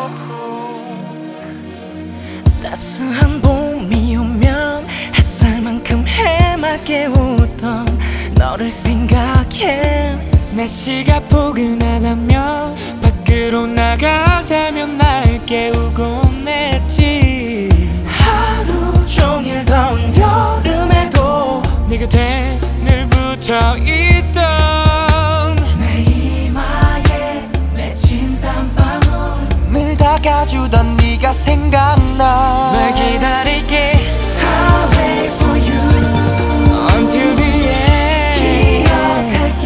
따스한 봄이 오면 햇살만큼 해맑게 웃던 너를 생각해. 날씨가 포근하다면 밖으로 나가자면 날 깨우곤 했지. 하루 종일 더운 여름에도 네 곁에 늘 붙어있던 내 이마에 맺힌 땀방울 늘 다가주던 네가 생각나. 널 기다릴게. I'll wait for you until the end. 기억할게.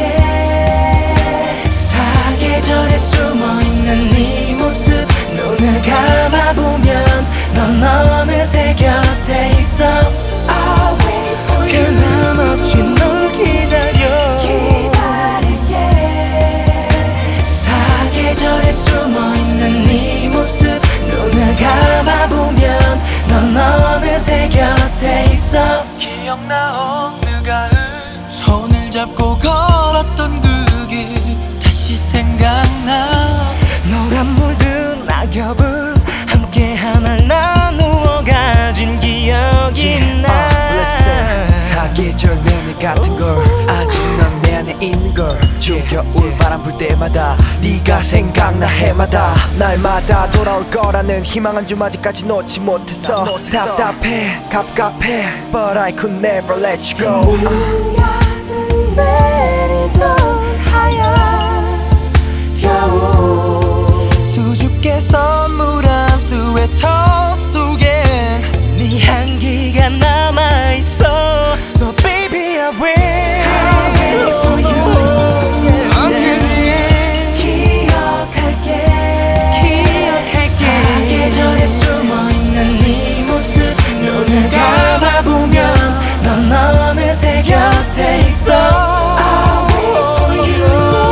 사계절에 숨어있는 네 모습. 눈을 감아보면 넌 어느새 곁에 있어. I'll wait for you. 변함없이 널 기다려. 기다릴게. 사계절에 숨어있는 네 모습. 눈을 감아보면 넌 어느새 곁에 있어. 기억나 어느 가을 손을 잡고 걸었던 그 길 다시 생각나. 노란 물든 낙엽을 함께 하늘 나누어 가진 기억이 나. 사계절 내내 같은 걸 아직 넌 내 안에 있는 걸. 겨울 바람 불 때마다 네가 생각나. 해마다 날마다 돌아올 거라는 희망 한 줌 아직까지 놓지 못했어. 답답해 갑갑해 But I could never let you go. 한가득 내리던 하얀 겨울 수줍게 선물한 스웨터 속엔 네 향기가 남아있어. So baby I wait for you until the end. 기억할게. 사계절에 숨어있는 네 모습. 눈을 감아보면 넌 어느새 곁에 있어. I'll wait for you.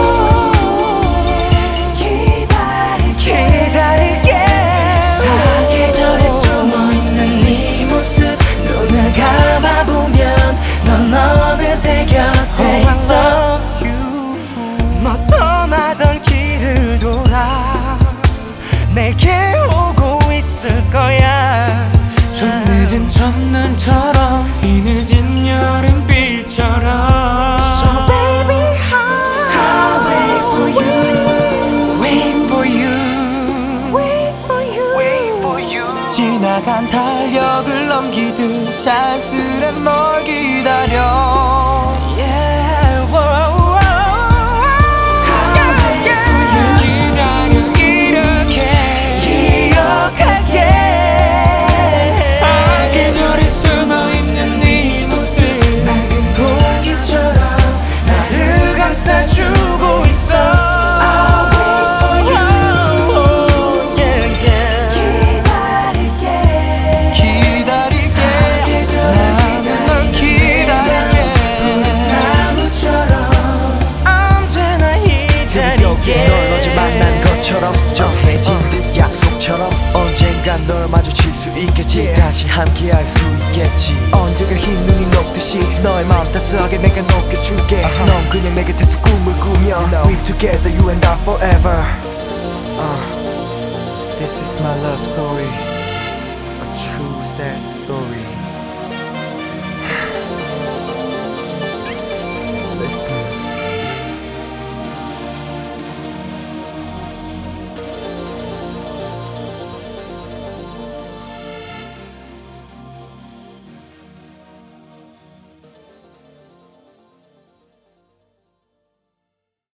기다릴게. 사계절에 숨어있는 네 모습. 눈을 감아보면 넌 어느새 곁에 있어. 너 떠나던 길을 돌아 내게 오고 있을 거야. 좀 늦은 첫눈처럼 이 늦은 여름비처럼. So baby I'll wait for you. Wait for you. Wait for you. Wait for you. 지나간 달력을 넘기듯 잔스레 널 기다려. Yeah, whoa, whoa. 기다려 이렇게. 기억할게. 사계절에 숨어있는 네 모습. 낡은 공기처럼 나를 감싸주고 있어. I'll wait for you. Yeah, yeah. 기다릴게. 기다릴게. 나는 널 기다릴게. 나무처럼 언제나 이 자리에 널 어제 만난 것처럼 정해진 듯 약속처럼 언젠간 널 마주칠 수 있겠지. 다시 함께할 수 있겠지. 언젠가 흰 눈이 녹듯이 너의 마음 따스하게 내가 녹여줄게. 넌 그냥 내 곁에서 꿈을 꾸며 We together you and I forever. This is my love story, a true sad story. Listen.